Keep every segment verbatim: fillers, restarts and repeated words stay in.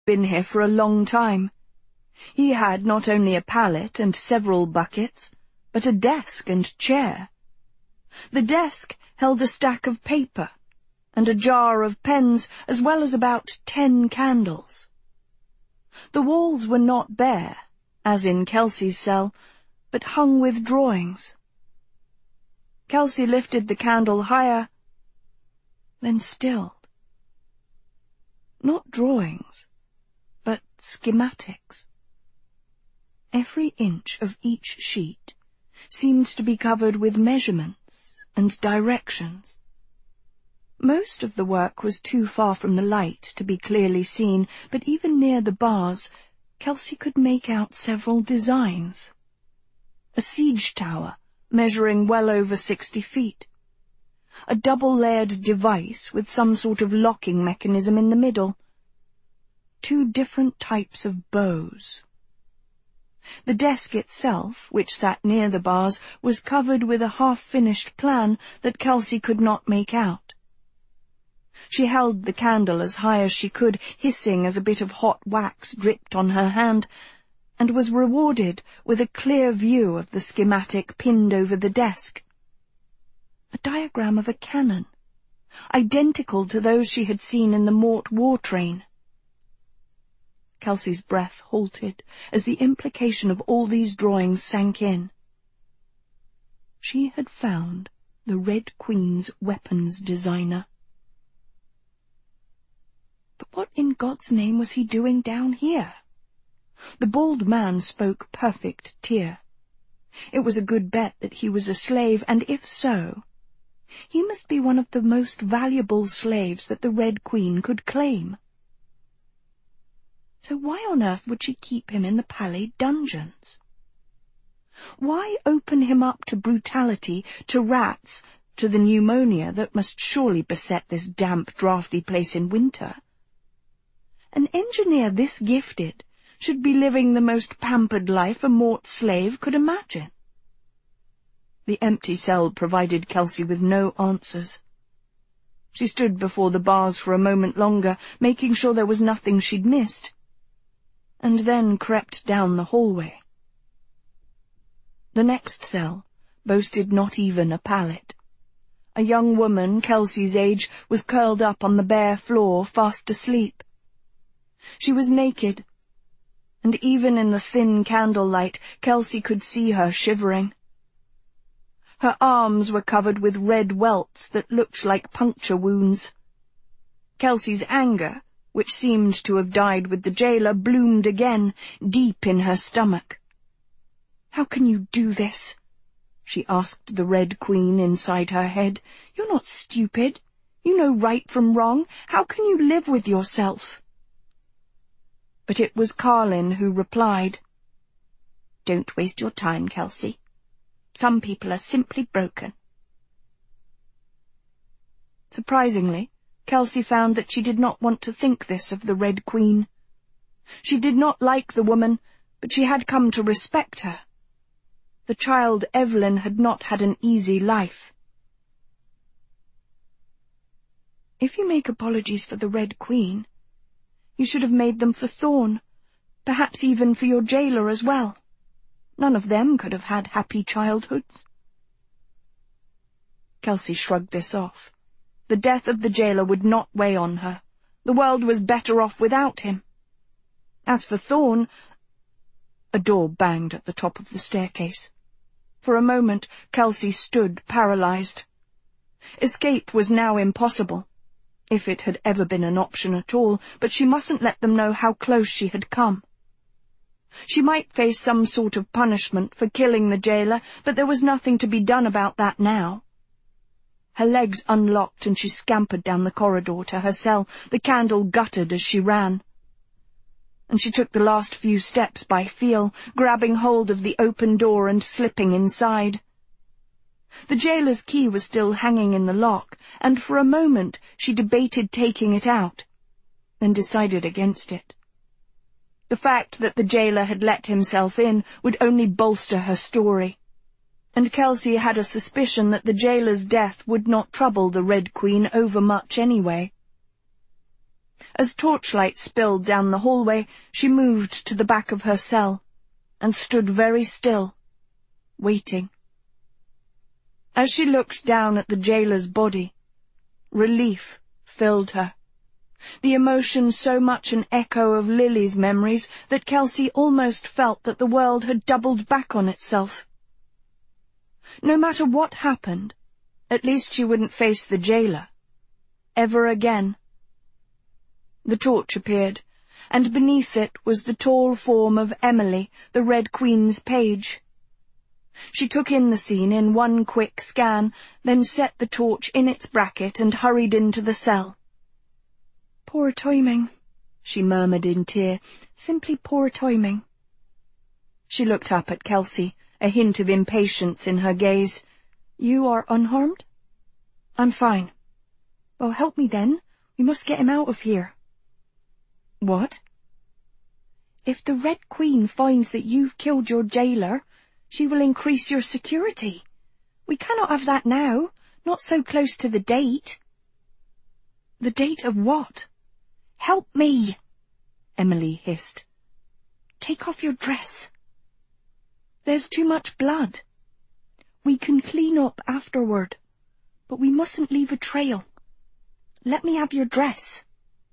been here for a long time. He had not only a pallet and several buckets, but a desk and chair. The desk held a stack of paper and a jar of pens, as well as about ten candles. The walls were not bare, as in Kelsey's cell, but hung with drawings. Kelsey lifted the candle higher, then stilled. Not drawings, but schematics. Every inch of each sheet seemed to be covered with measurements and directions. Most of the work was too far from the light to be clearly seen, but even near the bars, Kelsey could make out several designs. A siege tower, measuring well over sixty feet. A double-layered device with some sort of locking mechanism in the middle. Two different types of bows. The desk itself, which sat near the bars, was covered with a half-finished plan that Kelsey could not make out. She held the candle as high as she could, hissing as a bit of hot wax dripped on her hand, and was rewarded with a clear view of the schematic pinned over the desk. A diagram of a cannon, identical to those she had seen in the Mort war train. Kelsey's breath halted as the implication of all these drawings sank in. She had found the Red Queen's weapons designer. But what in God's name was he doing down here? The bald man spoke perfect Tyr. It was a good bet that he was a slave, and if so, he must be one of the most valuable slaves that the Red Queen could claim. So why on earth would she keep him in the Palais dungeons? Why open him up to brutality, to rats, to the pneumonia that must surely beset this damp, draughty place in winter? An engineer this gifted should be living the most pampered life a Mort slave could imagine. The empty cell provided Kelsey with no answers. She stood before the bars for a moment longer, making sure there was nothing she'd missed, and then crept down the hallway. The next cell boasted not even a pallet. A young woman, Kelsey's age, was curled up on the bare floor, fast asleep. She was naked, and even in the thin candlelight, Kelsey could see her shivering. Her arms were covered with red welts that looked like puncture wounds. Kelsey's anger, which seemed to have died with the jailer, bloomed again, deep in her stomach. "How can you do this?" she asked the Red Queen inside her head. "You're not stupid. You know right from wrong. How can you live with yourself?" But it was Carlin who replied, "Don't waste your time, Kelsey. Some people are simply broken." Surprisingly, Kelsey found that she did not want to think this of the Red Queen. She did not like the woman, but she had come to respect her. The child Evelyn had not had an easy life. "If you make apologies for the Red Queen, you should have made them for Thorne, perhaps even for your jailer as well. None of them could have had happy childhoods." Kelsey shrugged this off. The death of the jailer would not weigh on her. The world was better off without him. As for Thorne, a door banged at the top of the staircase. For a moment, Kelsey stood paralyzed. Escape was now impossible, if it had ever been an option at all, but she mustn't let them know how close she had come. She might face some sort of punishment for killing the jailer, but there was nothing to be done about that now. Her legs unlocked and she scampered down the corridor to her cell, the candle guttered as she ran. And she took the last few steps by feel, grabbing hold of the open door and slipping inside. The jailer's key was still hanging in the lock, and for a moment she debated taking it out, then decided against it. The fact that the jailer had let himself in would only bolster her story, and Kelsey had a suspicion that the jailer's death would not trouble the Red Queen overmuch anyway. As torchlight spilled down the hallway, she moved to the back of her cell and stood very still, waiting. As she looked down at the jailer's body, relief filled her, the emotion so much an echo of Lily's memories that Kelsey almost felt that the world had doubled back on itself. No matter what happened, at least she wouldn't face the jailer ever again. The torch appeared, and beneath it was the tall form of Emily, the Red Queen's page. She took in the scene in one quick scan, then set the torch in its bracket and hurried into the cell. "Poor timing," she murmured in tear. "Simply poor timing." She looked up at Kelsey, a hint of impatience in her gaze. "You are unharmed?" "I'm fine." "Well, help me then. We must get him out of here." "What?" "If the Red Queen finds that you've killed your jailer, she will increase your security. We cannot have that now, not so close to the date." "The date of what?" "Help me," Emily hissed. "Take off your dress." "There's too much blood." "We can clean up afterward, but we mustn't leave a trail. Let me have your dress."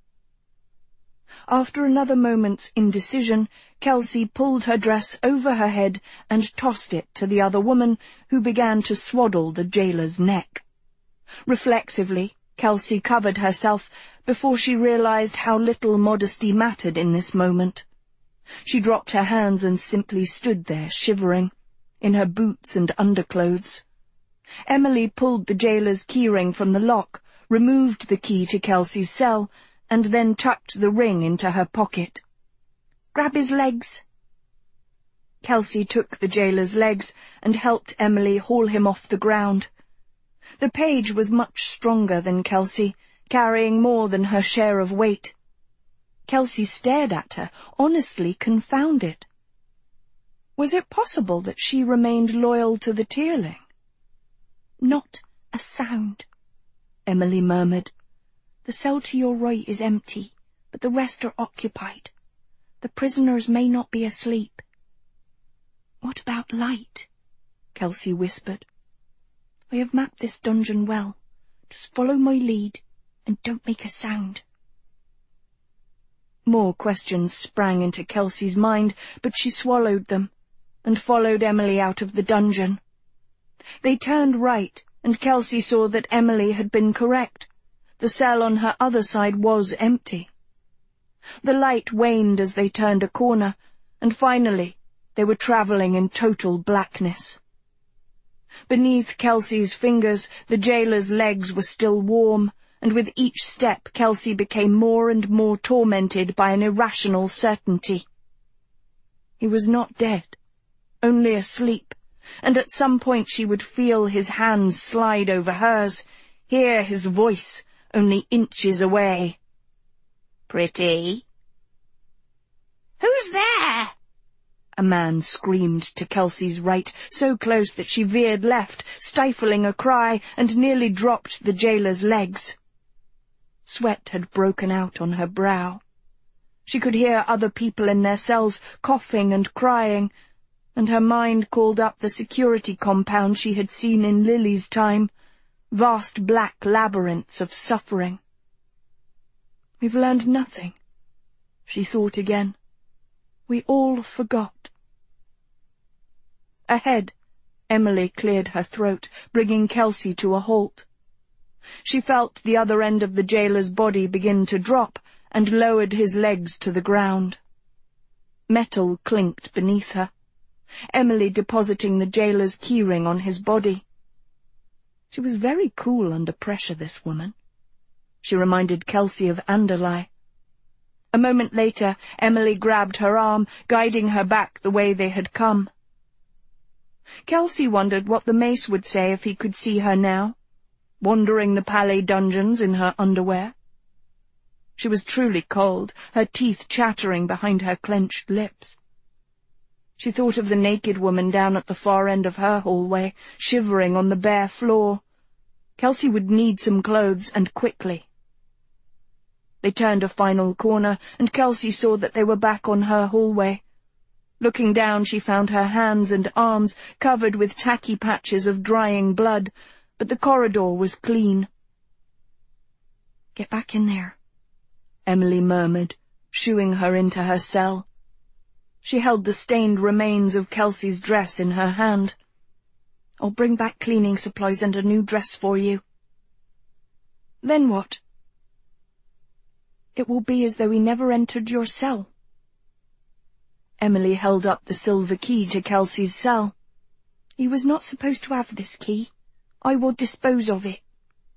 After another moment's indecision, Kelsey pulled her dress over her head and tossed it to the other woman, who began to swaddle the jailer's neck. Reflexively, Kelsey covered herself before she realized how little modesty mattered in this moment. She dropped her hands and simply stood there, shivering, in her boots and underclothes. Emily pulled the jailer's keyring from the lock, removed the key to Kelsey's cell, and then tucked the ring into her pocket. "Grab his legs." Kelsey took the jailer's legs and helped Emily haul him off the ground. The page was much stronger than Kelsey, carrying more than her share of weight. Kelsey stared at her, honestly confounded. Was it possible that she remained loyal to the Tearling? "Not a sound," Emily murmured. "The cell to your right is empty, but the rest are occupied. The prisoners may not be asleep." "What about light?" Kelsey whispered. "I have mapped this dungeon well. Just follow my lead, and don't make a sound." More questions sprang into Kelsey's mind, but she swallowed them, and followed Emily out of the dungeon. They turned right, and Kelsey saw that Emily had been correct. The cell on her other side was empty. The light waned as they turned a corner, and finally they were travelling in total blackness. Beneath Kelsey's fingers, the jailer's legs were still warm, and with each step Kelsey became more and more tormented by an irrational certainty. He was not dead, only asleep, and at some point she would feel his hands slide over hers, hear his voice only inches away. "Pretty?" "Who's there?" a man screamed to Kelsey's right, so close that she veered left, stifling a cry, and nearly dropped the jailer's legs. Sweat had broken out on her brow. She could hear other people in their cells coughing and crying, and her mind called up the security compound she had seen in Lily's time, vast black labyrinths of suffering. "We've learned nothing," she thought again. "We all forgot." Ahead, Emily cleared her throat, bringing Kelsey to a halt. She felt the other end of the jailer's body begin to drop, and lowered his legs to the ground. Metal clinked beneath her, Emily depositing the jailer's keyring on his body. She was very cool under pressure, this woman. She reminded Kelsey of Anderlei. A moment later, Emily grabbed her arm, guiding her back the way they had come. Kelsey wondered what the mace would say if he could see her now, wandering the Palais dungeons in her underwear. She was truly cold, her teeth chattering behind her clenched lips. She thought of the naked woman down at the far end of her hallway, shivering on the bare floor. Kelsey would need some clothes, and quickly. They turned a final corner, and Kelsey saw that they were back on her hallway. Looking down, she found her hands and arms covered with tacky patches of drying blood, but the corridor was clean. "Get back in there," Emily murmured, shooing her into her cell. She held the stained remains of Kelsey's dress in her hand. "I'll bring back cleaning supplies and a new dress for you." "Then what?" "It will be as though he never entered your cell." Emily held up the silver key to Kelsey's cell. "He was not supposed to have this key. I will dispose of it."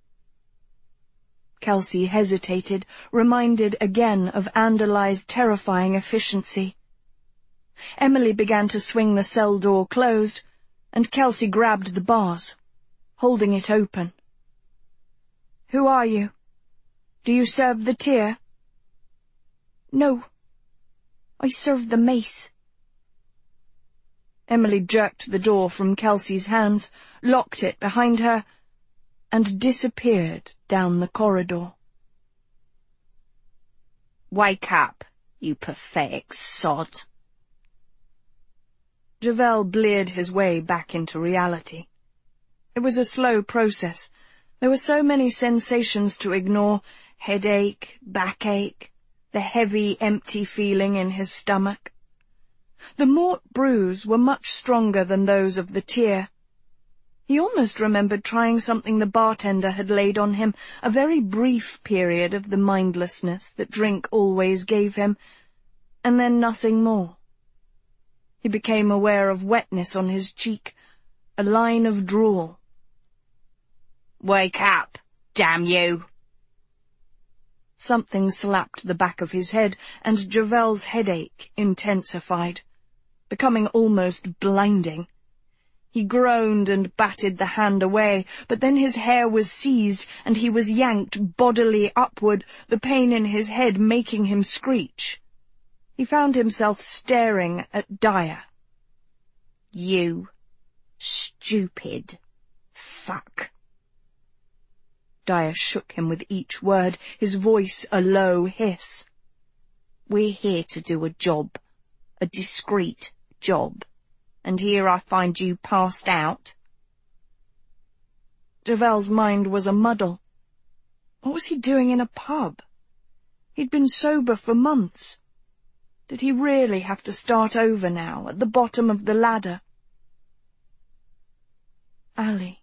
Kelsey hesitated, reminded again of Anderlei's terrifying efficiency. Emily began to swing the cell door closed, and Kelsey grabbed the bars, holding it open. "Who are you? Do you serve the tier?" "No. I serve the mace." Emily jerked the door from Kelsey's hands, locked it behind her, and disappeared down the corridor. "Wake up, you pathetic sod." Javelle bleared his way back into reality. It was a slow process. There were so many sensations to ignore: headache, backache, the heavy, empty feeling in his stomach. The Mort brews were much stronger than those of the tier. He almost remembered trying something the bartender had laid on him, a very brief period of the mindlessness that drink always gave him, and then nothing more. He became aware of wetness on his cheek, a line of drool. "Wake up, damn you!" Something slapped the back of his head, and Javelle's headache intensified, becoming almost blinding. He groaned and batted the hand away, but then his hair was seized, and he was yanked bodily upward, the pain in his head making him screech. He found himself staring at Daya. "You stupid fuck." Daya shook him with each word, his voice a low hiss. "We're here to do a job, a discreet job, and here I find you passed out." Javelle's mind was a muddle. What was he doing in a pub? He'd been sober for months. Did he really have to start over now, at the bottom of the ladder? Ali.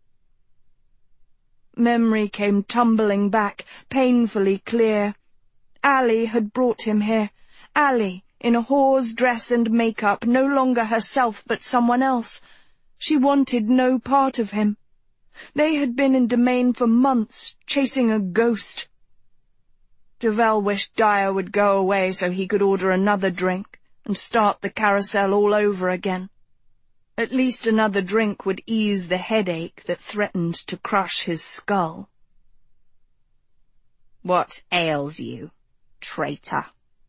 Memory came tumbling back, painfully clear. Ali had brought him here. Ali, in a whore's dress and makeup, no longer herself but someone else. She wanted no part of him. They had been in Domain for months, chasing a ghost. Javelle wished Daya would go away so he could order another drink and start the carousel all over again. At least another drink would ease the headache that threatened to crush his skull. "What ails you, traitor?"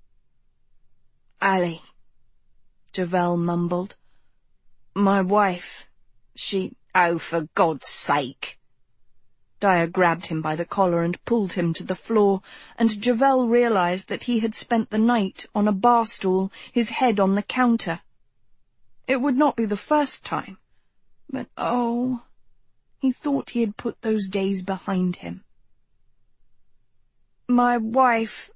"Ali," Javelle mumbled. "My wife, she—" "Oh, for God's sake!" Daya grabbed him by the collar and pulled him to the floor, and Javelle realized that he had spent the night on a bar stool, his head on the counter. It would not be the first time, but oh, he thought he had put those days behind him. "My wife—"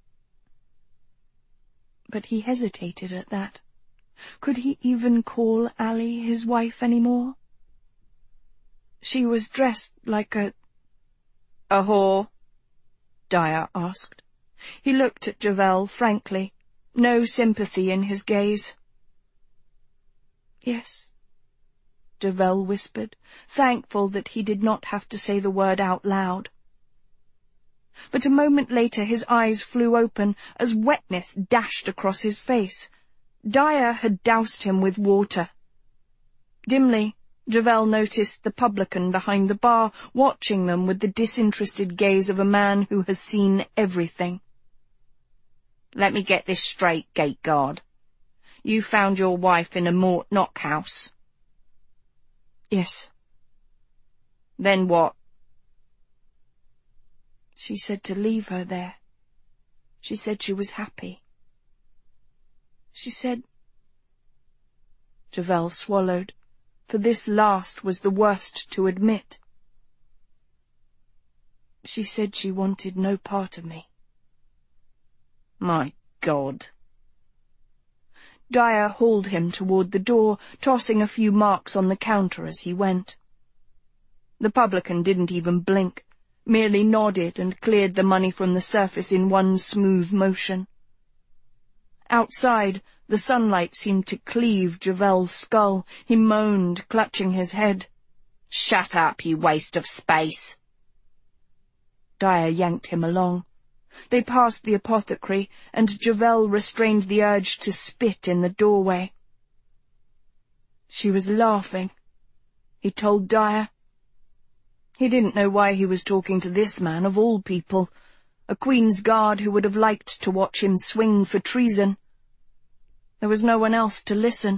But he hesitated at that. Could he even call Ali his wife any more? She was dressed like a... "A whore?" Daya asked. He looked at Javelle frankly, no sympathy in his gaze. "Yes," Javelle whispered, thankful that he did not have to say the word out loud. But a moment later his eyes flew open as wetness dashed across his face. Daya had doused him with water. Dimly, Javelle noticed the publican behind the bar, watching them with the disinterested gaze of a man who has seen everything. "Let me get this straight, gate guard. You found your wife in a Mort knockhouse?" "Yes." "Then what?" "She said to leave her there." She said she was happy. She said... Javel swallowed, for this last was the worst to admit. She said she wanted no part of me. My God. Dyer hauled him toward the door, tossing a few marks on the counter as he went. The publican didn't even blink, merely nodded and cleared the money from the surface in one smooth motion. Outside, the sunlight seemed to cleave Javel's skull. He moaned, clutching his head. Shut up, you waste of space. Dyer yanked him along. They passed the apothecary, and Javel restrained the urge to spit in the doorway. She was laughing, he told Dyer. He didn't know why he was talking to this man of all people, a Queen's Guard who would have liked to watch him swing for treason. There was no one else to listen.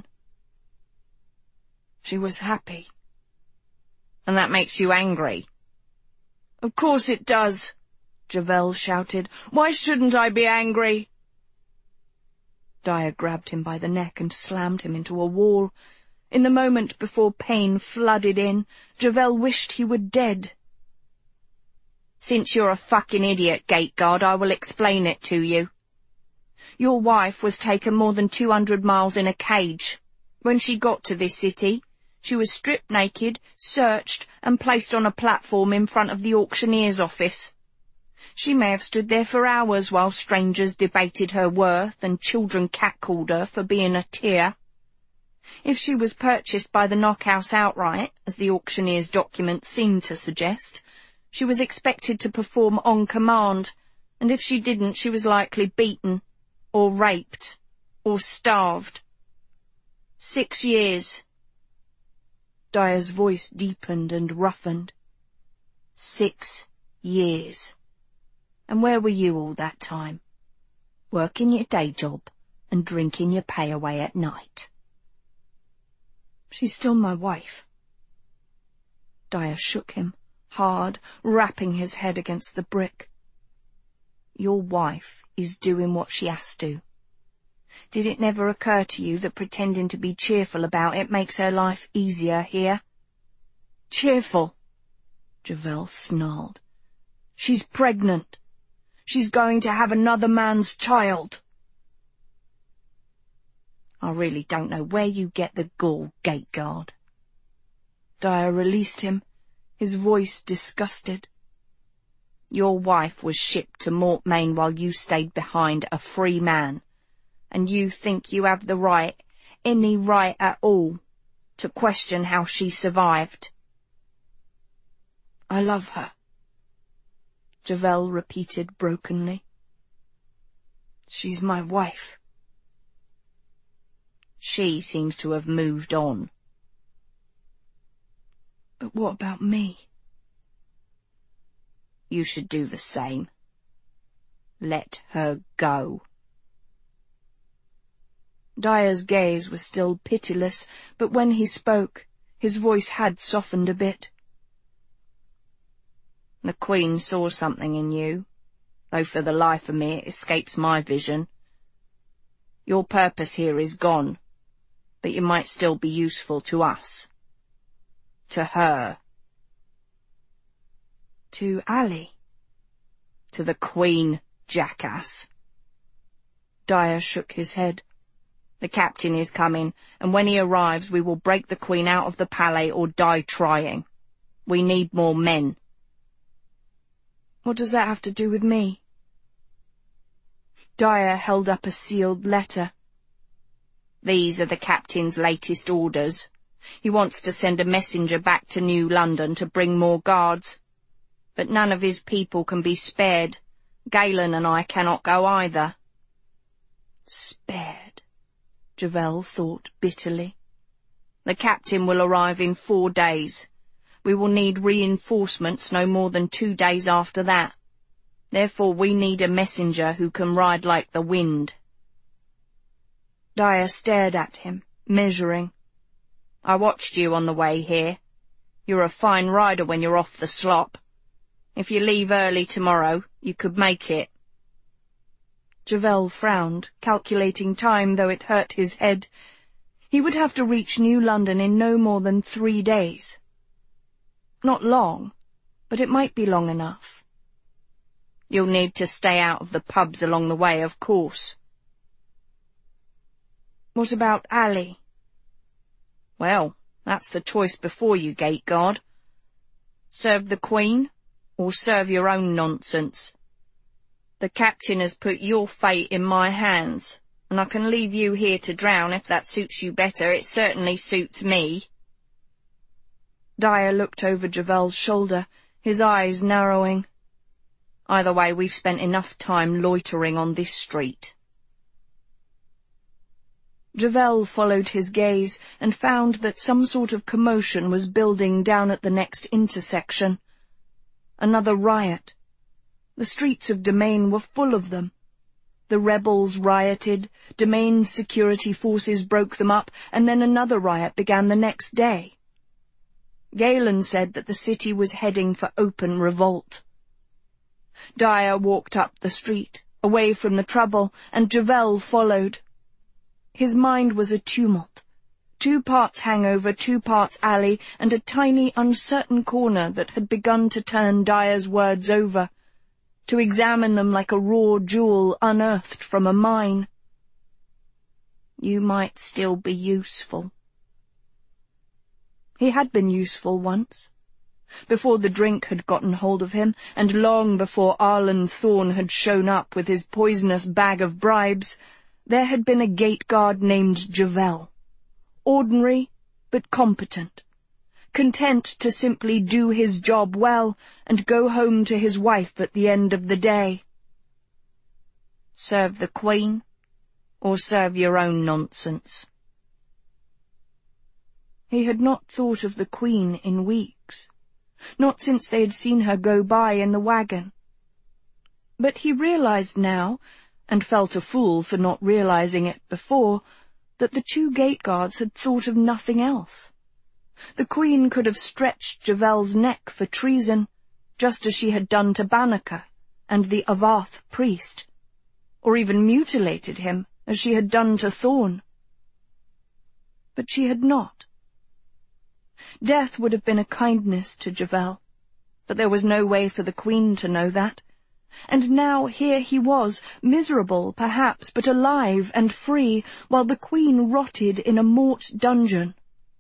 She was happy. And that makes you angry? Of course it does, Javel shouted. Why shouldn't I be angry? Dyer grabbed him by the neck and slammed him into a wall. In the moment before pain flooded in, Javel wished he were dead. Since you're a fucking idiot, Gateguard, I will explain it to you. Your wife was taken more than two hundred miles in a cage. When she got to this city, she was stripped naked, searched, and placed on a platform in front of the auctioneer's office. She may have stood there for hours while strangers debated her worth and children catcalled her for being a tear. If she was purchased by the knockhouse outright, as the auctioneer's documents seemed to suggest, she was expected to perform on command, and if she didn't, she was likely beaten, or raped, or starved. Six years. Dyer's voice deepened and roughened. Six years. And where were you all that time? Working your day job and drinking your pay away at night. She's still my wife. Dyer shook him, hard, rapping his head against the brick. Your wife is doing what she has to. Did it never occur to you that pretending to be cheerful about it makes her life easier here? Cheerful, Javel snarled. She's pregnant. She's going to have another man's child. I really don't know where you get the gall, Gateguard. Dyer released him, his voice disgusted. Your wife was shipped to Mortmain while you stayed behind a free man, and you think you have the right, any right at all, to question how she survived. I love her, Javel repeated brokenly. She's my wife. She seems to have moved on. But what about me? You should do the same. Let her go. Dyer's gaze was still pitiless, but when he spoke, his voice had softened a bit. The Queen saw something in you, though for the life of me it escapes my vision. Your purpose here is gone, but you might still be useful to us. To her. To Ali? To the Queen, jackass. Dyer shook his head. The captain is coming, and when he arrives we will break the Queen out of the Palais or die trying. We need more men. What does that have to do with me? Dyer held up a sealed letter. These are the captain's latest orders. He wants to send a messenger back to New London to bring more guards. But none of his people can be spared. Galen and I cannot go either. Spared, Javel thought bitterly. The captain will arrive in four days. We will need reinforcements no more than two days after that. Therefore we need a messenger who can ride like the wind. Dyer stared at him, measuring. I watched you on the way here. You're a fine rider when you're off the slop. If you leave early tomorrow, you could make it. Javel frowned, calculating time, though it hurt his head. He would have to reach New London in no more than three days. Not long, but it might be long enough. You'll need to stay out of the pubs along the way, of course. What about Ali? Well, that's the choice before you, gate guard. Serve the Queen, or serve your own nonsense. The captain has put your fate in my hands, and I can leave you here to drown if that suits you better. It certainly suits me. Dyer looked over Javel's shoulder, his eyes narrowing. Either way, we've spent enough time loitering on this street. Javel followed his gaze and found that some sort of commotion was building down at the next intersection. Another riot. The streets of Domain were full of them. The rebels rioted, Domain's security forces broke them up, and then another riot began the next day. Galen said that the city was heading for open revolt. Dyer walked up the street, away from the trouble, and Javel followed. His mind was a tumult. Two parts hangover, two parts alley, and a tiny, uncertain corner that had begun to turn Dyer's words over, to examine them like a raw jewel unearthed from a mine. You might still be useful. He had been useful once, before the drink had gotten hold of him, and long before Arlen Thorne had shown up with his poisonous bag of bribes. There had been a gate guard named Javel, ordinary but competent, content to simply do his job well and go home to his wife at the end of the day. Serve the Queen, or serve your own nonsense. He had not thought of the Queen in weeks, not since they had seen her go by in the wagon. But he realized now, and felt a fool for not realizing it before, that the two gate guards had thought of nothing else. The Queen could have stretched Javel's neck for treason, just as she had done to Banneker and the Avarth priest, or even mutilated him, as she had done to Thorne. But she had not. Death would have been a kindness to Javel, but there was no way for the Queen to know that. And now here he was, miserable perhaps, but alive and free, while the Queen rotted in a mort dungeon.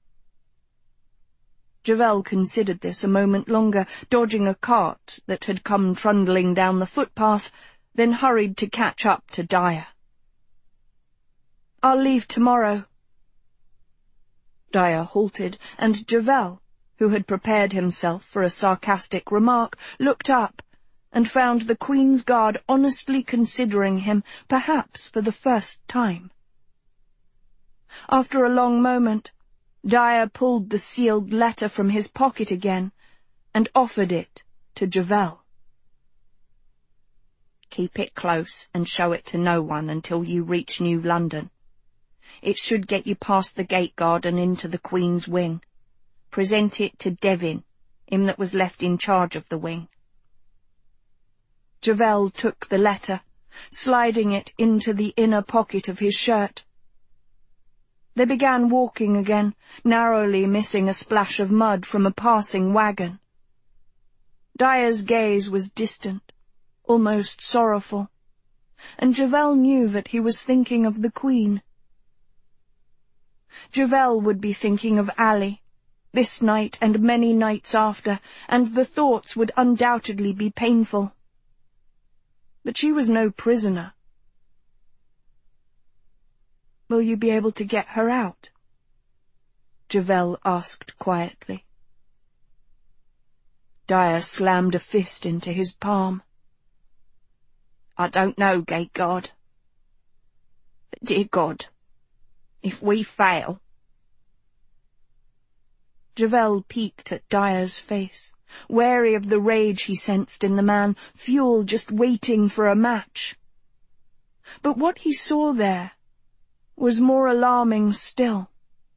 Javel considered this a moment longer, dodging a cart that had come trundling down the footpath, then hurried to catch up to Dyer. "I'll leave tomorrow." Dyer halted, and Javel, who had prepared himself for a sarcastic remark, looked up and found the Queen's Guard honestly considering him, perhaps for the first time. After a long moment, Dyer pulled the sealed letter from his pocket again and offered it to Javel. Keep it close and show it to no one until you reach New London. It should get you past the gate guard and into the Queen's wing. Present it to Devin, him that was left in charge of the wing. Javel took the letter, sliding it into the inner pocket of his shirt. They began walking again, narrowly missing a splash of mud from a passing wagon. Dyer's gaze was distant, almost sorrowful, and Javel knew that he was thinking of the Queen. Javel would be thinking of Ali, this night and many nights after, and the thoughts would undoubtedly be painful. But she was no prisoner. "Will you be able to get her out?" Javel asked quietly. Dyer slammed a fist into his palm. "I don't know, gate guard. But dear God, if we fail—" Javel peeked at Dyer's face, wary of the rage he sensed in the man, fuel just waiting for a match. But what he saw there was more alarming still.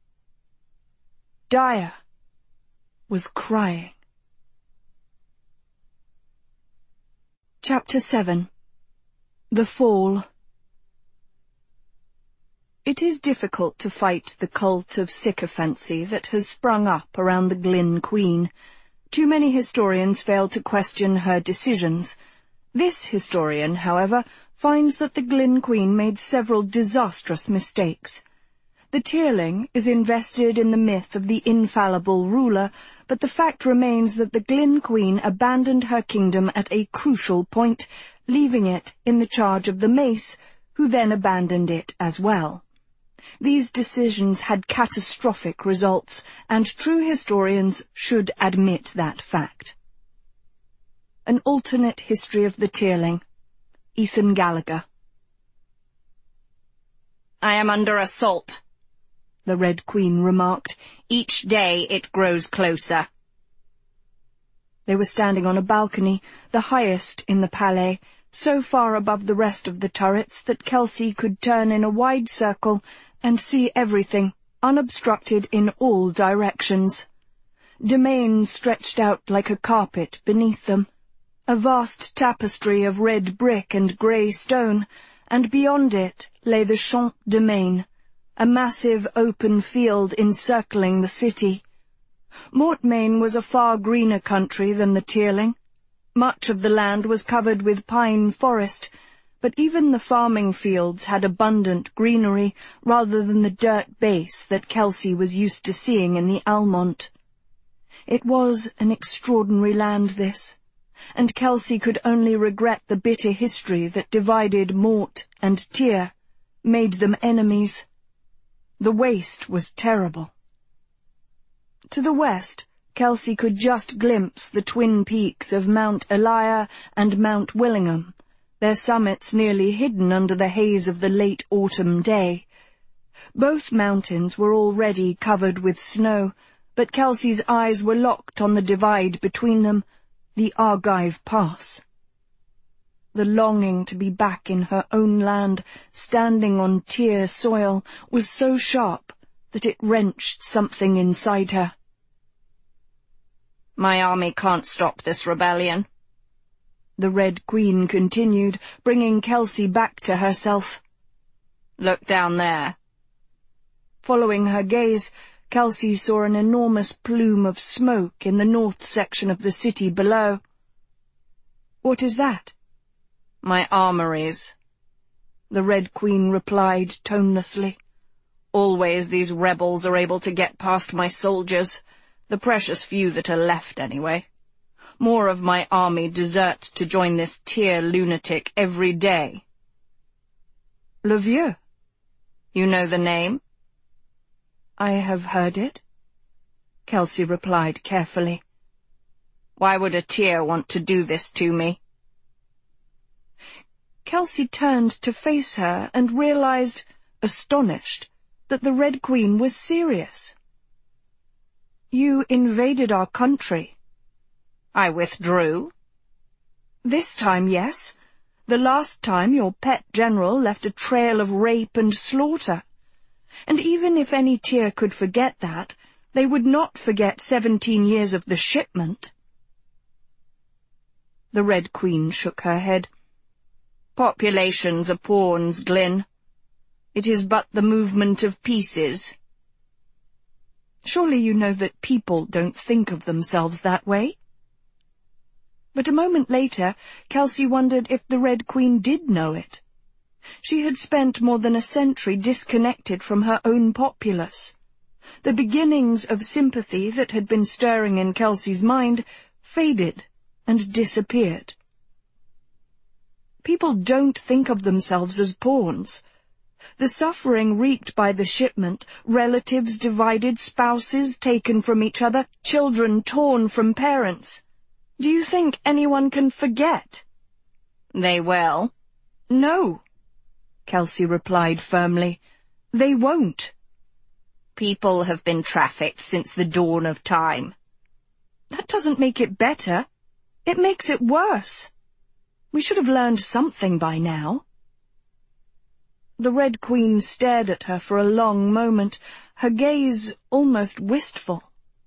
Dyer was crying. Chapter seven. The Fall. It is difficult to fight the cult of sycophancy that has sprung up around the Glynn Queen. Too many historians fail to question her decisions. This historian, however, finds that the Glynn Queen made several disastrous mistakes. The Tearling is invested in the myth of the infallible ruler, but the fact remains that the Glynn Queen abandoned her kingdom at a crucial point, leaving it in the charge of the Mace, who then abandoned it as well. These decisions had catastrophic results, and true historians should admit that fact. An Alternate History of the Tearling. Ethan Gallagher. "I am under assault," the Red Queen remarked. "Each day it grows closer." They were standing on a balcony, the highest in the Palais, so far above the rest of the turrets that Kelsey could turn in a wide circle and see everything, unobstructed in all directions. Domain stretched out like a carpet beneath them, a vast tapestry of red brick and grey stone, and beyond it lay the Champ de Maine, a massive open field encircling the city. Mortmain was a far greener country than the Tearling. Much of the land was covered with pine forest, but even the farming fields had abundant greenery rather than the dirt base that Kelsey was used to seeing in the Almont. It was an extraordinary land, this, and Kelsey could only regret the bitter history that divided Mort and Tyr, made them enemies. The waste was terrible. To the west, Kelsey could just glimpse the twin peaks of Mount Elia and Mount Willingham, their summits nearly hidden under the haze of the late autumn day. Both mountains were already covered with snow, but Kelsey's eyes were locked on the divide between them, the Argive Pass. The longing to be back in her own land, standing on Tyr soil, was so sharp that it wrenched something inside her. "My army can't stop this rebellion," the Red Queen continued, bringing Kelsey back to herself. "Look down there." Following her gaze, Kelsey saw an enormous plume of smoke in the north section of the city below. "What is that?" "My armories," the Red Queen replied tonelessly. "Always these rebels are able to get past my soldiers, the precious few that are left anyway. More of my army desert to join this Tyr lunatic every day." "Le Vieux." "You know the name?" "I have heard it," Kelsey replied carefully. "Why would a Tyr want to do this to me?" Kelsey turned to face her and realized, astonished, that the Red Queen was serious. "You invaded our country." "I withdrew." "This time, yes. The last time your pet general left a trail of rape and slaughter. And even if any Tyr could forget that, they would not forget seventeen years of the shipment." The Red Queen shook her head. "Populations are pawns, Glynn. It is but the movement of pieces." "Surely you know that people don't think of themselves that way?" But a moment later, Kelsey wondered if the Red Queen did know it. She had spent more than a century disconnected from her own populace. The beginnings of sympathy that had been stirring in Kelsey's mind faded and disappeared. People don't think of themselves as pawns. The suffering wreaked by the shipment, relatives divided, spouses taken from each other, children torn from parents. Do you think anyone can forget? "They will." "No," Kelsey replied firmly. "They won't." "People have been trafficked since the dawn of time." "That doesn't make it better. It makes it worse. We should have learned something by now." The Red Queen stared at her for a long moment, her gaze almost wistful.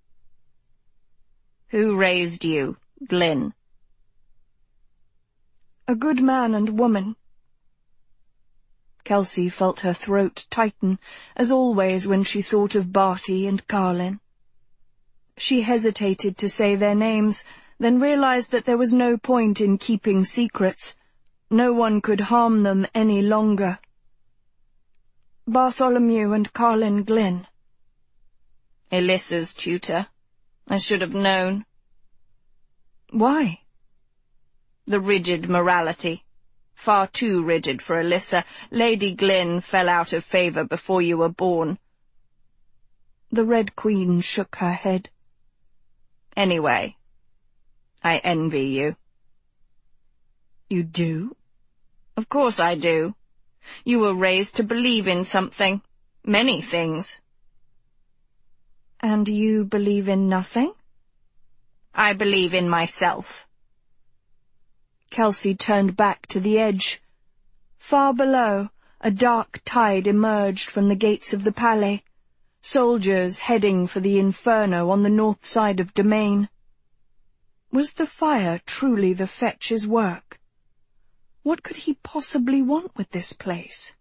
"Who raised you, Glynn?" "A good man and woman." Kelsey felt her throat tighten, as always when she thought of Barty and Carlin. She hesitated to say their names, then realized that there was no point in keeping secrets. No one could harm them any longer. Bartholomew and Carlin Glynn. Elissa's tutor. I should have known. Why? The rigid morality. Far too rigid for Elissa. Lady Glynn fell out of favour before you were born. The Red Queen shook her head. Anyway, I envy you. You do? Of course I do. You were raised to believe in something. Many things. And you believe in nothing? I believe in myself. Kelsey turned back to the edge. Far below, a dark tide emerged from the gates of the Palais, soldiers heading for the inferno on the north side of Domain. Was the fire truly the Fetch's work? What could he possibly want with this place?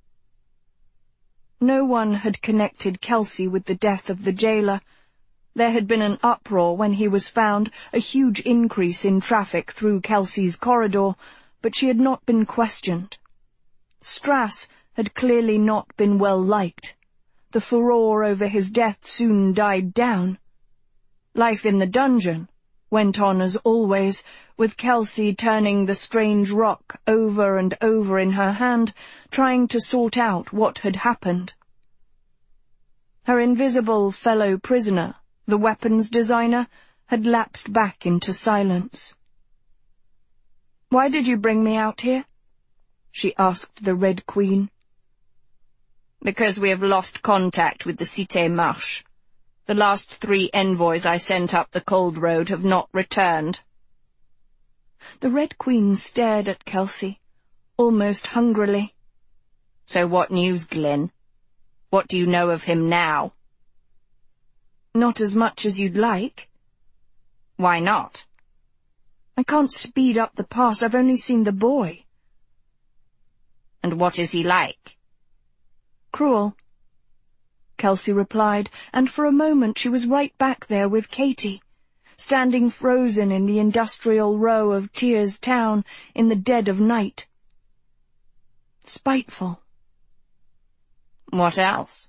No one had connected Kelsey with the death of the jailer. There had been an uproar when he was found, a huge increase in traffic through Kelsey's corridor, but she had not been questioned. Strass had clearly not been well liked. The furore over his death soon died down. Life in the dungeon went on as always, with Kelsey turning the strange rock over and over in her hand, trying to sort out what had happened. Her invisible fellow prisoner, the weapons designer, had lapsed back into silence. "Why did you bring me out here?" she asked the Red Queen. "Because we have lost contact with the Cité Marche. The last three envoys I sent up the cold road have not returned." The Red Queen stared at Kelsey, almost hungrily. "So what news, Glynn? What do you know of him now?" "Not as much as you'd like." "Why not?" "I can't speed up the past. I've only seen the boy." "And what is he like?" "Cruel," Kelsey replied, and for a moment she was right back there with Katie, standing frozen in the industrial row of Tiers Town in the dead of night. Spiteful. What else?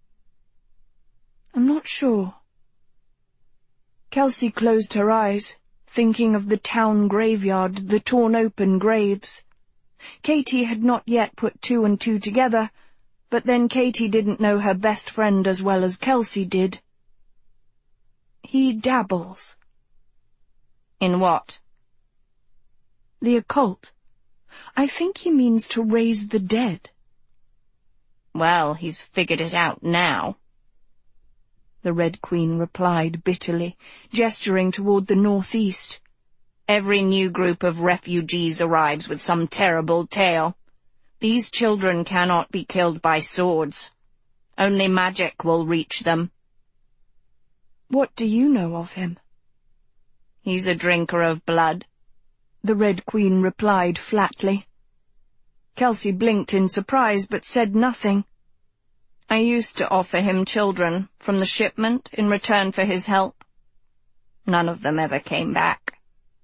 I'm not sure. Kelsey closed her eyes, thinking of the town graveyard, the torn-open graves. Katie had not yet put two and two together, but then Katie didn't know her best friend as well as Kelsey did. He dabbles. In what? The occult. I think he means to raise the dead. Well, he's figured it out now, the Red Queen replied bitterly, gesturing toward the northeast. Every new group of refugees arrives with some terrible tale. These children cannot be killed by swords. Only magic will reach them. What do you know of him? He's a drinker of blood, the Red Queen replied flatly. Kelsey blinked in surprise, but said nothing. I used to offer him children from the shipment in return for his help. None of them ever came back.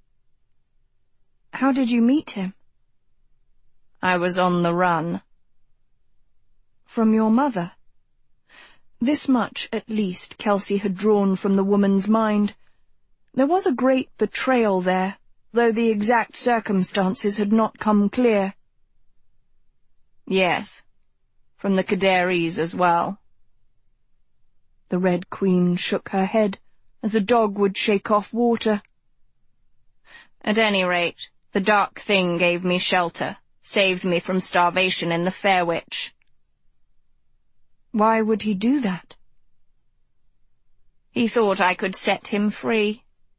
How did you meet him? I was on the run. From your mother? This much, at least, Kelsey had drawn from the woman's mind. There was a great betrayal there, though the exact circumstances had not come clear. Yes, from the Cadaries as well. The Red Queen shook her head, as a dog would shake off water. At any rate, the dark thing gave me shelter, saved me from starvation in the Fairwitch. Why would he do that? He thought I could set him free.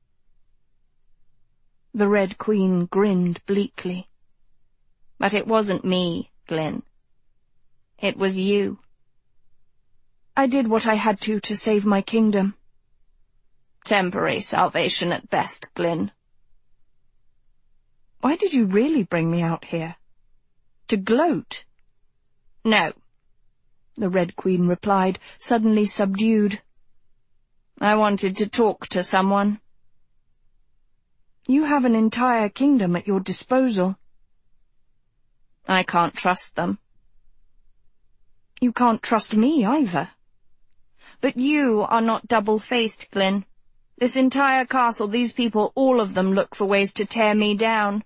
The Red Queen grinned bleakly. But it wasn't me, Glynn. It was you. I did what I had to to save my kingdom. Temporary salvation at best, Glynn. Why did you really bring me out here? To gloat? No, the Red Queen replied, suddenly subdued. I wanted to talk to someone. You have an entire kingdom at your disposal. I can't trust them. You can't trust me either. But you are not double-faced, Glyn. This entire castle, these people, all of them look for ways to tear me down.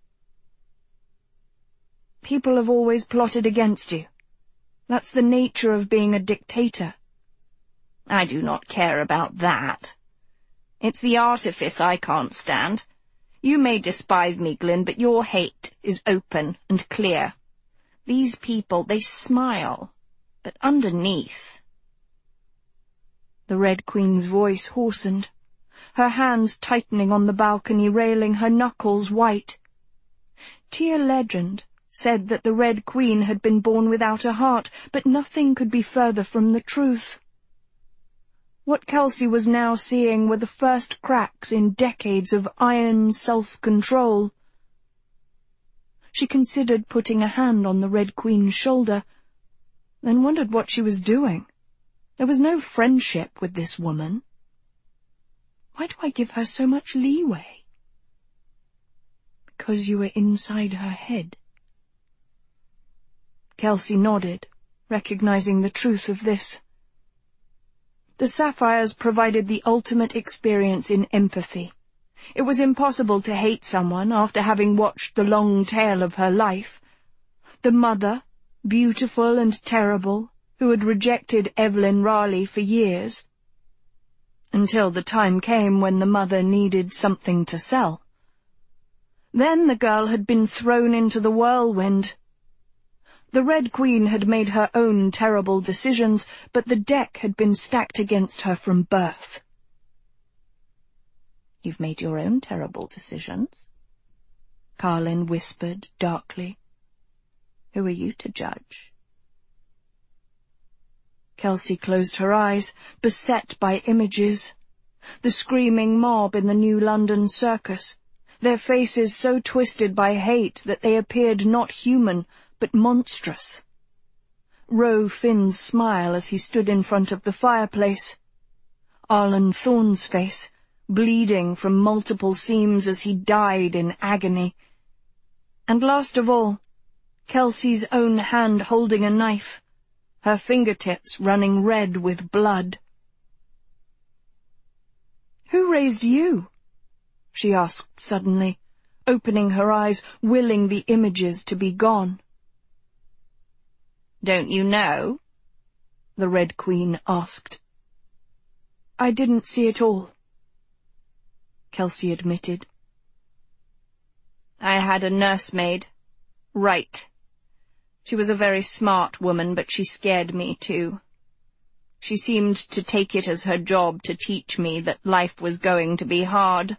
People have always plotted against you. That's the nature of being a dictator. I do not care about that. It's the artifice I can't stand. You may despise me, Glyn, but your hate is open and clear. These people, they smile, but underneath... The Red Queen's voice hoarsened, her hands tightening on the balcony railing, her knuckles white. Tyr legend said that the Red Queen had been born without a heart, but nothing could be further from the truth. What Kelsey was now seeing were the first cracks in decades of iron self-control. She considered putting a hand on the Red Queen's shoulder, then wondered what she was doing. There was no friendship with this woman. Why do I give her so much leeway? Because you were inside her head. Kelsey nodded, recognizing the truth of this. The sapphires provided the ultimate experience in empathy. It was impossible to hate someone after having watched the long tale of her life. The mother, beautiful and terrible, who had rejected Evelyn Raleigh for years, until the time came when the mother needed something to sell. Then the girl had been thrown into the whirlwind. The Red Queen had made her own terrible decisions, but the deck had been stacked against her from birth. You've made your own terrible decisions, Carlin whispered darkly. Who are you to judge? Kelsey closed her eyes, beset by images. The screaming mob in the New London Circus, their faces so twisted by hate that they appeared not human, but monstrous. Roe Finn's smile as he stood in front of the fireplace. Arlen Thorne's face, bleeding from multiple seams as he died in agony. And last of all, Kelsey's own hand holding a knife, her fingertips running red with blood. "Who raised you?" she asked suddenly, opening her eyes, willing the images to be gone. "Don't you know?" the Red Queen asked. "I didn't see it all," Kelsey admitted. "I had a nursemaid. Right. She was a very smart woman, but she scared me too. She seemed to take it as her job to teach me that life was going to be hard."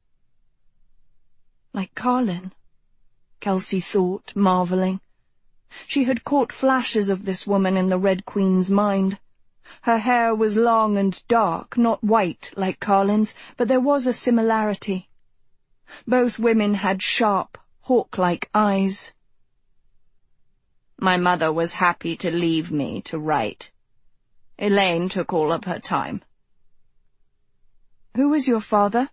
Like Carlin, Kelsey thought, marveling. She had caught flashes of this woman in the Red Queen's mind. Her hair was long and dark, not white like Carlin's, but there was a similarity. Both women had sharp, hawk-like eyes. My mother was happy to leave me to write. Elaine took all of her time. "Who was your father?"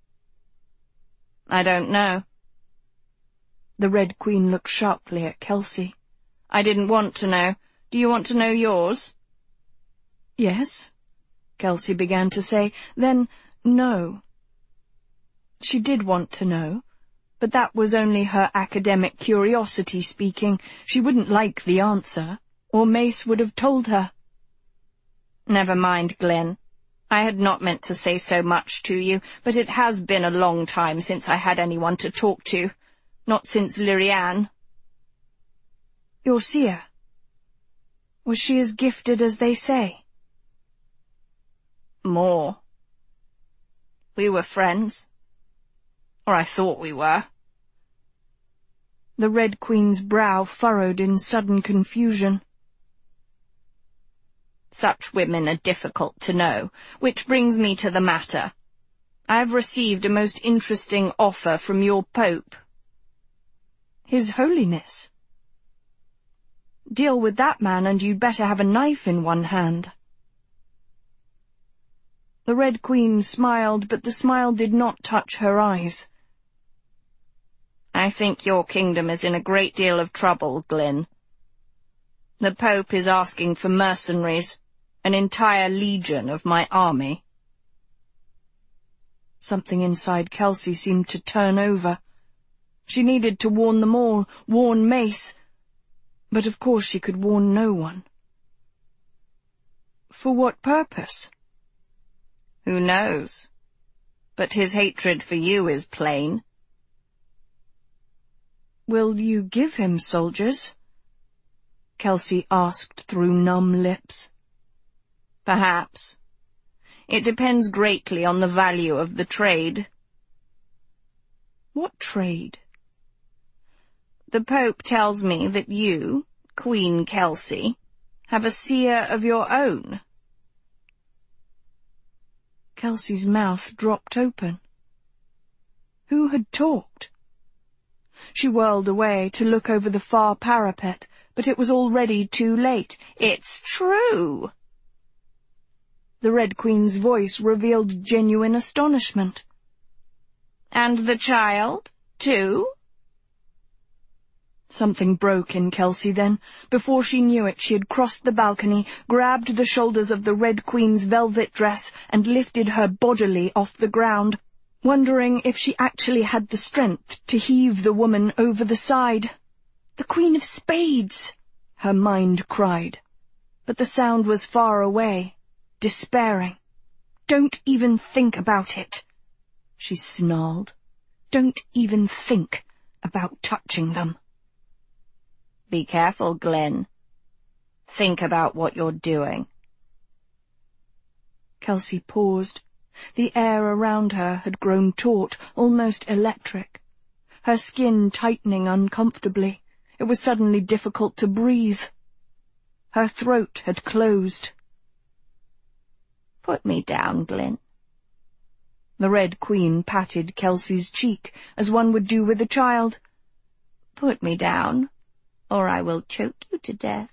"I don't know." The Red Queen looked sharply at Kelsey. "I didn't want to know. Do you want to know yours?" "Yes," Kelsey began to say, then no. She did want to know, but that was only her academic curiosity speaking. She wouldn't like the answer, or Mace would have told her. "Never mind, Glenn. I had not meant to say so much to you, but it has been a long time since I had anyone to talk to. Not since Lyrianne." "Your seer? Was she as gifted as they say?" "More. We were friends. Or I thought we were." The Red Queen's brow furrowed in sudden confusion. "Such women are difficult to know, which brings me to the matter. I have received a most interesting offer from your Pope." "His Holiness?" Deal with that man, and you'd better have a knife in one hand." The Red Queen smiled, but the smile did not touch her eyes. "I think your kingdom is in a great deal of trouble, Glynn. The Pope is asking for mercenaries, an entire legion of my army." Something inside Kelsey seemed to turn over. She needed to warn them all, warn Mace, but of course she could warn no one. For what purpose? Who knows? But his hatred for you is plain. "Will you give him soldiers?" Kelsey asked through numb lips. Perhaps. It depends greatly on the value of the trade. What trade? The Pope tells me that you, Queen Kelsey, have a seer of your own. Kelsey's mouth dropped open. Who had talked? She whirled away to look over the far parapet, but it was already too late. "It's true!" The Red Queen's voice revealed genuine astonishment. "And the child, too?" Something broke in Kelsey then. Before she knew it, she had crossed the balcony, grabbed the shoulders of the Red Queen's velvet dress, and lifted her bodily off the ground, wondering if she actually had the strength to heave the woman over the side. "The Queen of Spades!" her mind cried. But the sound was far away, despairing. "Don't even think about it," she snarled. "Don't even think about touching them." Be careful, Glynn. Think about what you're doing. Kelsey paused. The air around her had grown taut, almost electric. Her skin tightening uncomfortably. It was suddenly difficult to breathe. Her throat had closed. "Put me down, Glynn." The Red Queen patted Kelsey's cheek, as one would do with a child. "Put me down, or I will choke you to death."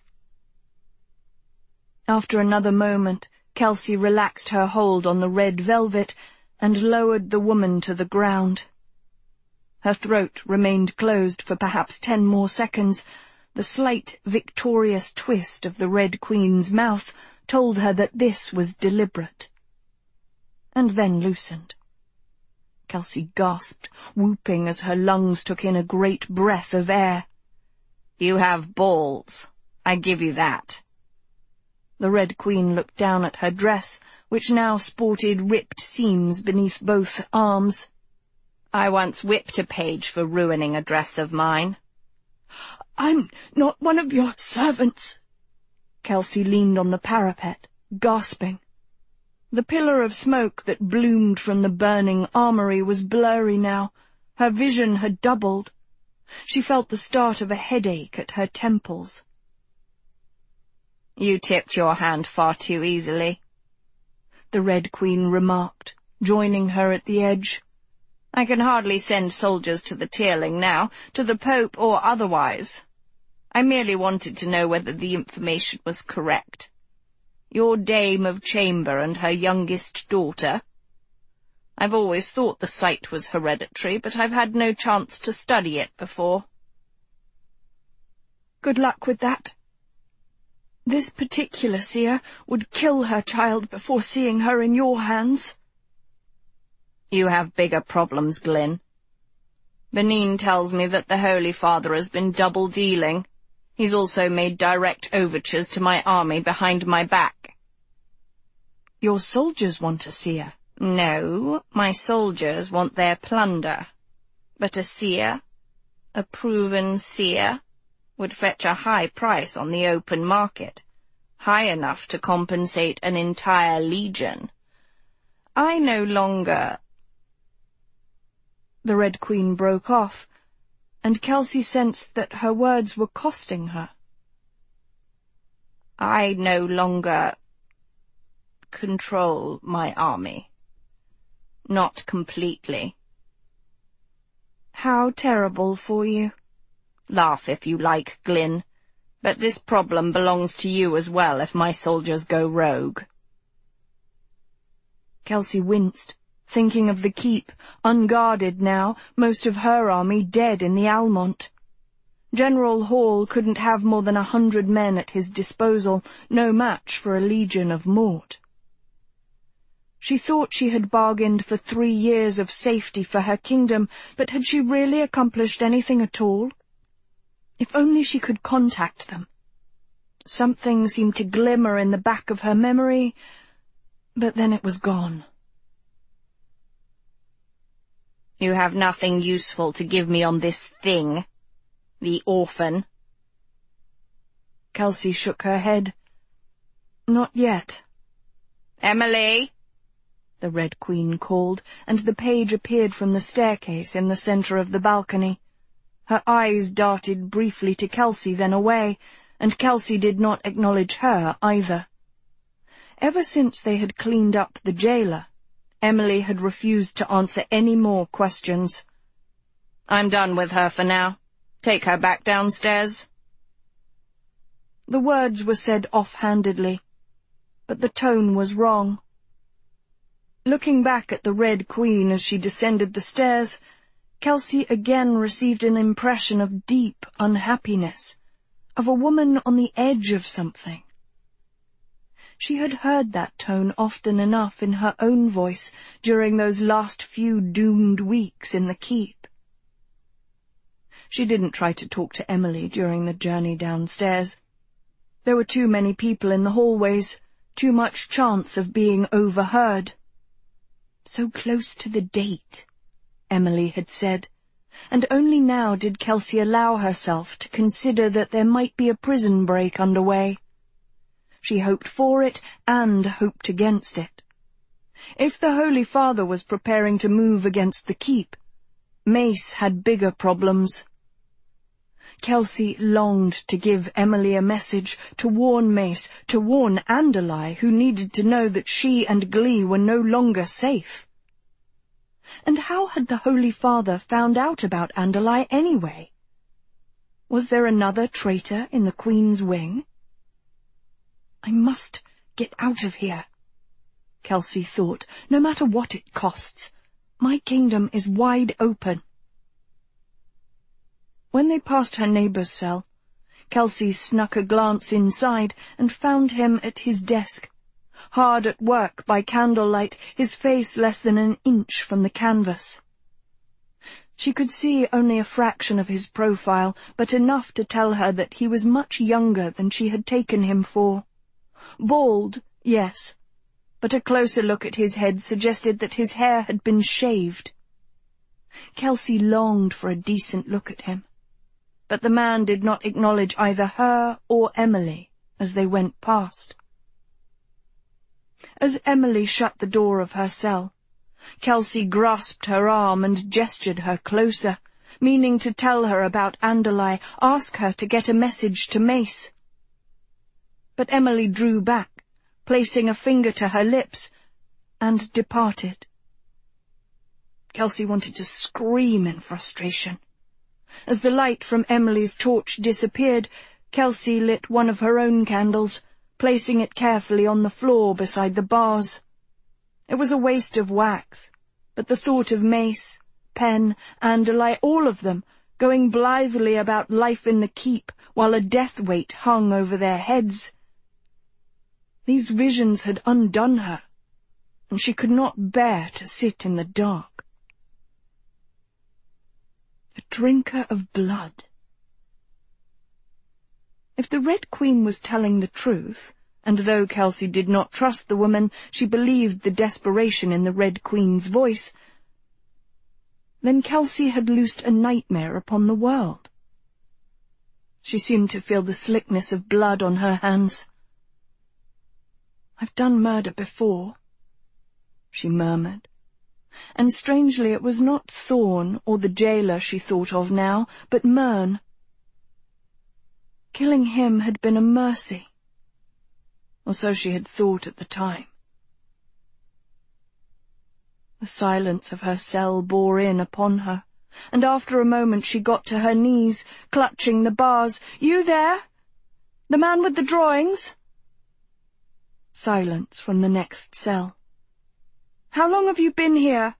After another moment, Kelsey relaxed her hold on the red velvet and lowered the woman to the ground. Her throat remained closed for perhaps ten more seconds. The slight, victorious twist of the Red Queen's mouth told her that this was deliberate. And then loosened. Kelsey gasped, whooping as her lungs took in a great breath of air. "You have balls. I give you that." The Red Queen looked down at her dress, which now sported ripped seams beneath both arms. "I once whipped a page for ruining a dress of mine." "I'm not one of your servants." Kelsey leaned on the parapet, gasping. The pillar of smoke that bloomed from the burning armory was blurry now. Her vision had doubled. She felt the start of a headache at her temples. "You tipped your hand far too easily," the Red Queen remarked, joining her at the edge. "I can hardly send soldiers to the Tearling now, to the Pope or otherwise. I merely wanted to know whether the information was correct. Your Dame of Chamber and her youngest daughter. I've always thought the sight was hereditary, but I've had no chance to study it before." "Good luck with that. This particular seer would kill her child before seeing her in your hands." "You have bigger problems, Glynn. Benin tells me that the Holy Father has been double-dealing. He's also made direct overtures to my army behind my back." "Your soldiers want a seer." "No, my soldiers want their plunder. But a seer, a proven seer, would fetch a high price on the open market, high enough to compensate an entire legion. I no longer—" The Red Queen broke off, and Kelsey sensed that her words were costing her. "I no longer control my army. Not completely." "How terrible for you." "Laugh if you like, Glynn. But this problem belongs to you as well if my soldiers go rogue. Kelsey winced, thinking of the keep, unguarded now, most of her army dead in the Almont. General Hall couldn't have more than a hundred men at his disposal, no match for a legion of Mort. She thought she had bargained for three years of safety for her kingdom, but had she really accomplished anything at all? If only she could contact them. Something seemed to glimmer in the back of her memory, but then it was gone. You have nothing useful to give me on this thing, the orphan. Kelsey shook her head. Not yet. Emily, the Red Queen called, and the page appeared from the staircase in the centre of the balcony. Her eyes darted briefly to Kelsey, then away, and Kelsey did not acknowledge her either. Ever since they had cleaned up the jailer, Emily had refused to answer any more questions. I'm done with her for now. Take her back downstairs. The words were said off-handedly, but the tone was wrong. Looking back at the Red Queen as she descended the stairs, Kelsey again received an impression of deep unhappiness, of a woman on the edge of something. She had heard that tone often enough in her own voice during those last few doomed weeks in the keep. She didn't try to talk to Emily during the journey downstairs. There were too many people in the hallways, too much chance of being overheard. So close to the date, Emily had said, and only now did Kelsey allow herself to consider that there might be a prison break underway. She hoped for it and hoped against it. If the Holy Father was preparing to move against the keep, Mace had bigger problems. Kelsey longed to give Emily a message, to warn Mace, to warn Andalai, who needed to know that she and Glee were no longer safe. And how had the Holy Father found out about Andalai anyway? Was there another traitor in the Queen's wing? I must get out of here, Kelsey thought, no matter what it costs. My kingdom is wide open. When they passed her neighbour's cell, Kelsey snuck a glance inside and found him at his desk, hard at work by candlelight, his face less than an inch from the canvas. She could see only a fraction of his profile, but enough to tell her that he was much younger than she had taken him for. Bald, yes, but a closer look at his head suggested that his hair had been shaved. Kelsey longed for a decent look at him, but the man did not acknowledge either her or Emily as they went past. As Emily shut the door of her cell, Kelsey grasped her arm and gestured her closer, meaning to tell her about Andalai, ask her to get a message to Mace. But Emily drew back, placing a finger to her lips, and departed. Kelsey wanted to scream in frustration. As the light from Emily's torch disappeared, Kelsey lit one of her own candles, placing it carefully on the floor beside the bars. It was a waste of wax, but the thought of Mace, Pen, Andalai, all of them, going blithely about life in the keep while a death weight hung over their heads. These visions had undone her, and she could not bear to sit in the dark. A drinker of blood. If the Red Queen was telling the truth, and though Kelsey did not trust the woman, she believed the desperation in the Red Queen's voice, then Kelsey had loosed a nightmare upon the world. She seemed to feel the slickness of blood on her hands. "I've done murder before," she murmured. And strangely it was not Thorn or the jailer she thought of now, but Mern. Killing him had been a mercy, or so she had thought at the time. The silence of her cell bore in upon her, and after a moment she got to her knees, clutching the bars. "You there?" The man with the drawings? Silence from the next cell. How long have you been here?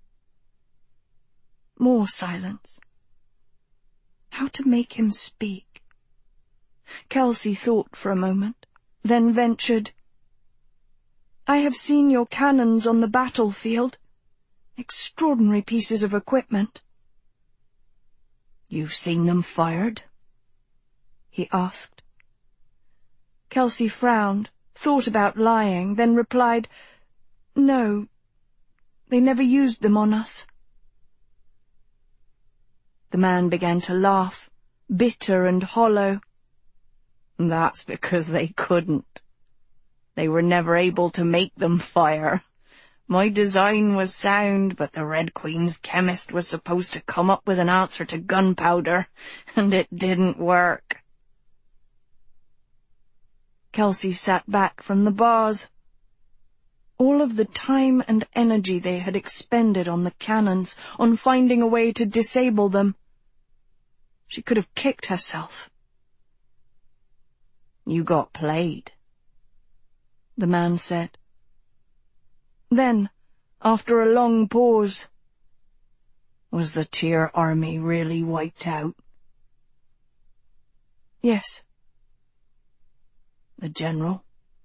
More silence. How to make him speak? Kelsey thought for a moment, then ventured, I have seen your cannons on the battlefield. Extraordinary pieces of equipment. You've seen them fired? He asked. Kelsey frowned, thought about lying, then replied, No, they never used them on us. The man began to laugh, bitter and hollow. That's because they couldn't. They were never able to make them fire. My design was sound, but the Red Queen's chemist was supposed to come up with an answer to gunpowder, and it didn't work. Kelsey sat back from the bars. All of the time and energy they had expended on the cannons, on finding a way to disable them. She could have kicked herself. You got played, the man said. Then, after a long pause, was the Tyr army really wiped out? Yes. The general?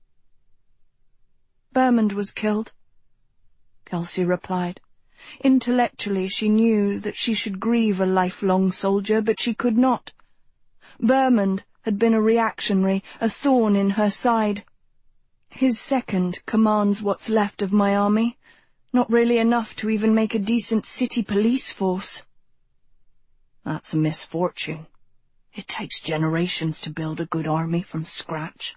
Bermond was killed, Kelsey replied. Intellectually she knew that she should grieve a lifelong soldier, but she could not. Bermond had been a reactionary, a thorn in her side. His second commands what's left of my army, not really enough to even make a decent city police force. That's a misfortune. It takes generations to build a good army from scratch.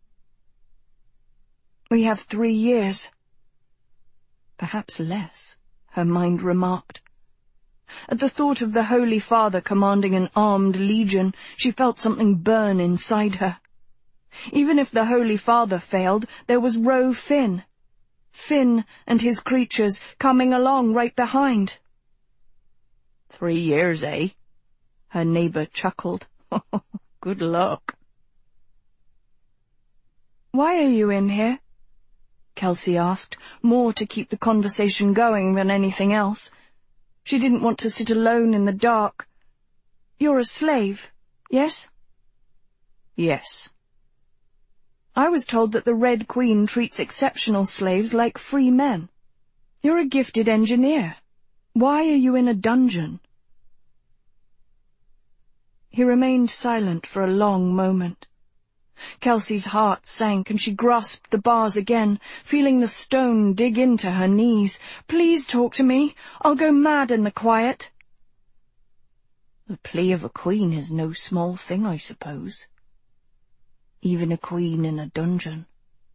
We have three years. Perhaps less, her mind remarked. At the thought of the Holy Father commanding an armed legion, she felt something burn inside her. Even if the Holy Father failed, there was Ro Finn. Finn and his creatures coming along right behind. Three years, eh? Her neighbour chuckled. Good luck. Why are you in here? Kelsey asked, more to keep the conversation going than anything else. She didn't want to sit alone in the dark. You're a slave, yes? Yes. I was told that the Red Queen treats exceptional slaves like free men. You're a gifted engineer. Why are you in a dungeon? He remained silent for a long moment. Kelsey's heart sank, and she grasped the bars again, feeling the stone dig into her knees. Please talk to me. I'll go mad in the quiet. The plea of a queen is no small thing, I suppose. Even a queen in a dungeon.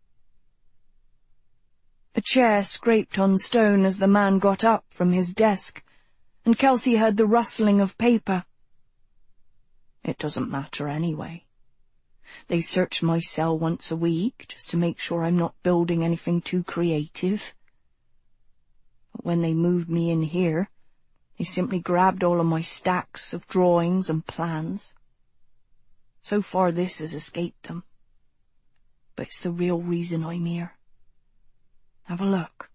A chair scraped on stone as the man got up from his desk, and Kelsey heard the rustling of paper. It doesn't matter anyway. They search my cell once a week, just to make sure I'm not building anything too creative. But when they moved me in here, they simply grabbed all of my stacks of drawings and plans. So far this has escaped them. But it's the real reason I'm here. Have a look.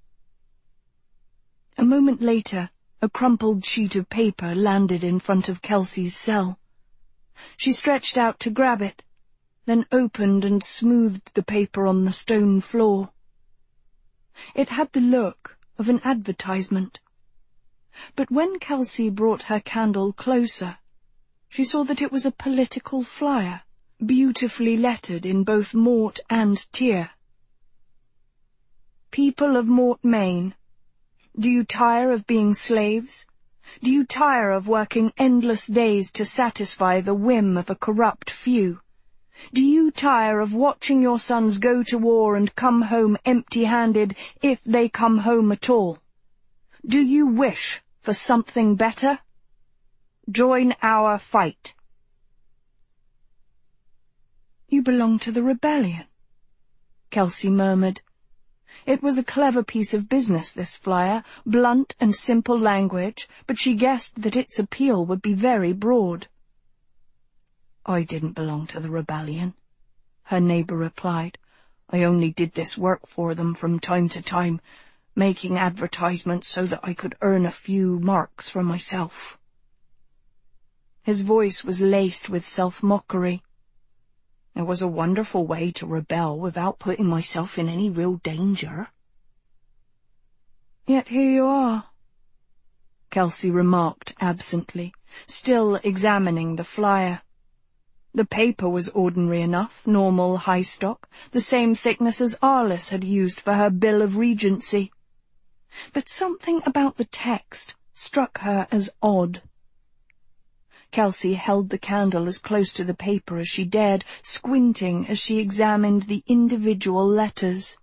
A moment later, a crumpled sheet of paper landed in front of Kelsey's cell. She stretched out to grab it, then opened and smoothed the paper on the stone floor. It had the look of an advertisement. But when Kelsey brought her candle closer, she saw that it was a political flyer, beautifully lettered in both Mort and Tyr. People of Mort, Maine, do you tire of being slaves? Do you tire of working endless days to satisfy the whim of a corrupt few? Do you tire of watching your sons go to war and come home empty-handed, if they come home at all? Do you wish for something better? Join our fight. You belong to the rebellion, Kelsey murmured. It was a clever piece of business, this flyer, blunt and simple language, but she guessed that its appeal would be very broad. I didn't belong to the rebellion. her neighbour replied. "I only did this work for them from time to time, making advertisements so that I could earn a few marks for myself." His voice was laced with self-mockery. "It was a wonderful way to rebel without putting myself in any real danger." "Yet here you are," Kelsey remarked absently, still examining the flyer. The paper was ordinary enough, normal high stock, the same thickness as Arliss had used for her Bill of Regency. But something about the text struck her as odd. Kelsey held the candle as close to the paper as she dared, squinting as she examined the individual letters.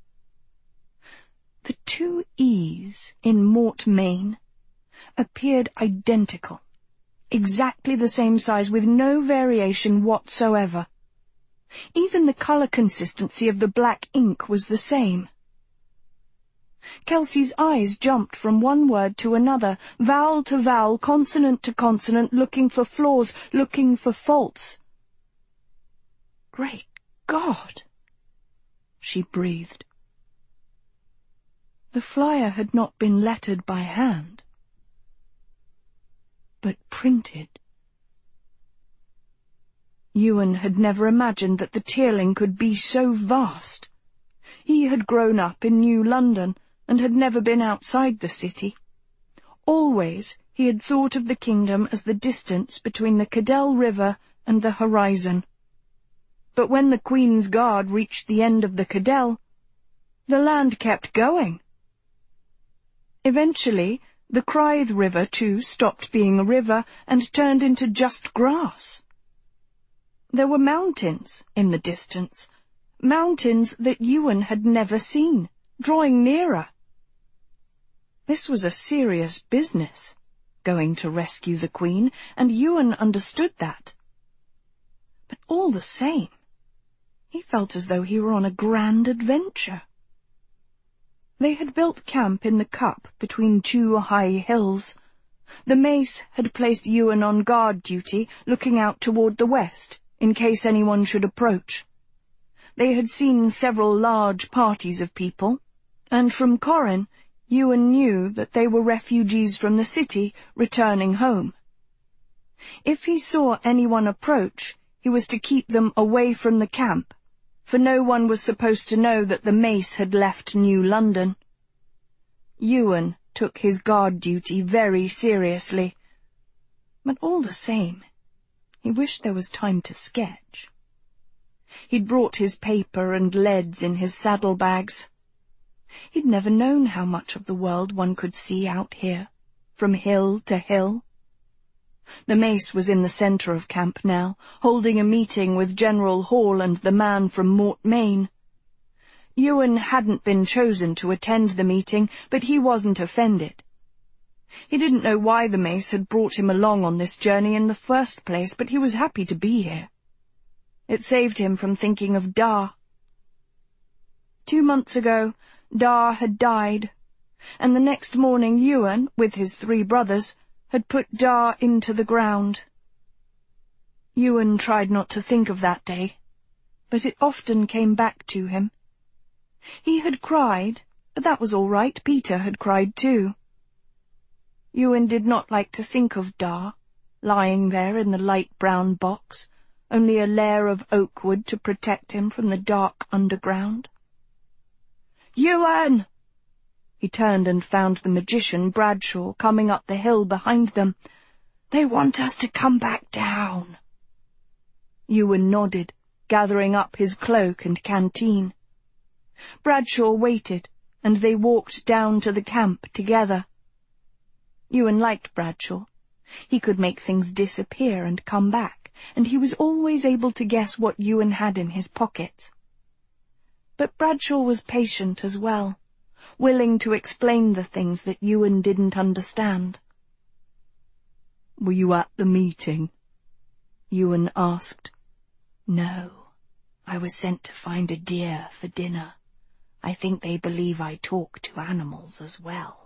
The two E's in Mort Maine appeared identical, exactly the same size, with no variation whatsoever. Even the colour consistency of the black ink was the same. Kelsey's eyes jumped from one word to another, vowel to vowel, consonant to consonant, looking for flaws, looking for faults. "Great God!" she breathed. The flyer had not been lettered by hand, but printed. Ewan had never imagined that the Tearling could be so vast. He had grown up in New London and had never been outside the city. Always he had thought of the kingdom as the distance between the Cadell River and the horizon. But when the Queen's Guard reached the end of the Cadell, the land kept going. Eventually, the Crythe River, too, stopped being a river and turned into just grass. There were mountains in the distance, mountains that Ewan had never seen, drawing nearer. This was a serious business, going to rescue the Queen, and Ewan understood that. But all the same, he felt as though he were on a grand adventure. They had built camp in the cup between two high hills. The mace had placed Ewan on guard duty, looking out toward the west, in case anyone should approach. They had seen several large parties of people, and from Corrin, Ewan knew that they were refugees from the city returning home. If he saw anyone approach, he was to keep them away from the camp, for no one was supposed to know that the mace had left New London. Ewan took his guard duty very seriously, but all the same, he wished there was time to sketch. He'd brought his paper and leads in his saddlebags. He'd never known how much of the world one could see out here, from hill to hill. The mace was in the centre of camp now, holding a meeting with General Hall and the man from Mort Maine. Ewan hadn't been chosen to attend the meeting, but he wasn't offended. He didn't know why the mace had brought him along on this journey in the first place, but he was happy to be here. It saved him from thinking of Dar. Two months ago, Dar had died, and the next morning Ewan, with his three brothers, had put Dar into the ground. Ewan tried not to think of that day, but it often came back to him. He had cried, but that was all right. Peter had cried too. Ewan did not like to think of Dar, lying there in the light brown box, only a layer of oak wood to protect him from the dark underground. "Ewan!" He turned and found the magician, Bradshaw, coming up the hill behind them. "They want us to come back down." Ewan nodded, gathering up his cloak and canteen. Bradshaw waited, and they walked down to the camp together. Ewan liked Bradshaw. He could make things disappear and come back, and he was always able to guess what Ewan had in his pockets. But Bradshaw was patient as well, willing to explain the things that Ewan didn't understand. "Were you at the meeting?" Ewan asked. "No, I was sent to find a deer for dinner. I think they believe I talk to animals as well."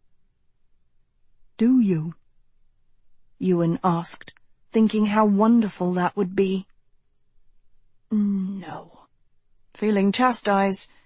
"Do you?" Ewan asked, thinking how wonderful that would be. No. Feeling chastised,